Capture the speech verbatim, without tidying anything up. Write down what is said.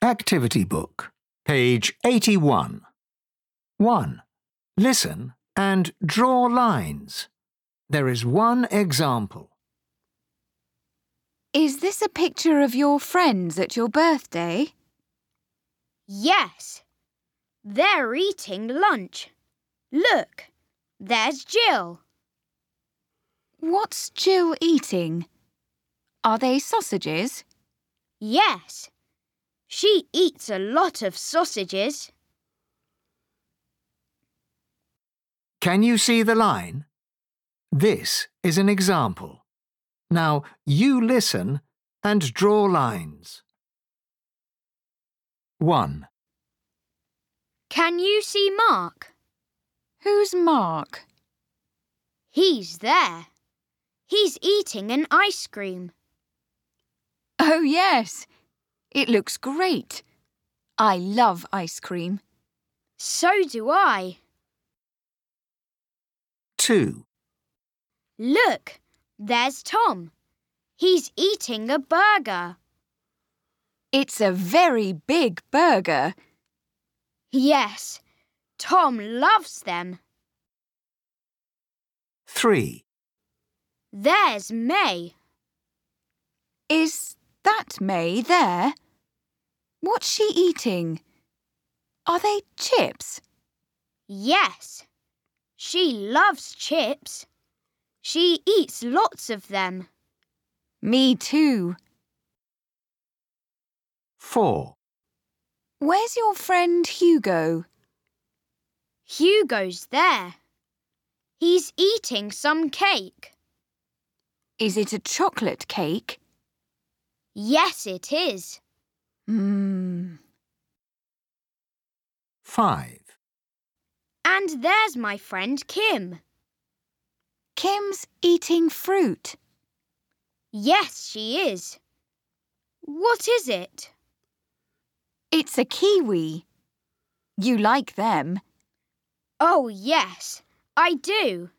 Activity book, page eighty-one. one. Listen and draw lines. There is one example. Is this a picture of your friends at your birthday? Yes. They're eating lunch. Look, there's Jill. What's Jill eating? Are they sausages? Yes. She eats a lot of sausages. Can you see the line? This is an example. Now you listen and draw lines. one. Can you see Mark? Who's Mark? He's there. He's eating an ice cream. Oh, yes. It looks great. I love ice cream. So do I. two. Look, there's Tom. He's eating a burger. It's a very big burger. Yes, Tom loves them. three. There's May. Is that May there? What's she eating? Are they chips? Yes, she loves chips. She eats lots of them. Me too. four. Where's your friend Hugo? Hugo's there. He's eating some cake. Is it a chocolate cake? Yes, it is. Mmm. five. And there's my friend Kim. Kim's eating fruit. Yes, she is. What is it? It's a kiwi. You like them. Oh, yes, I do.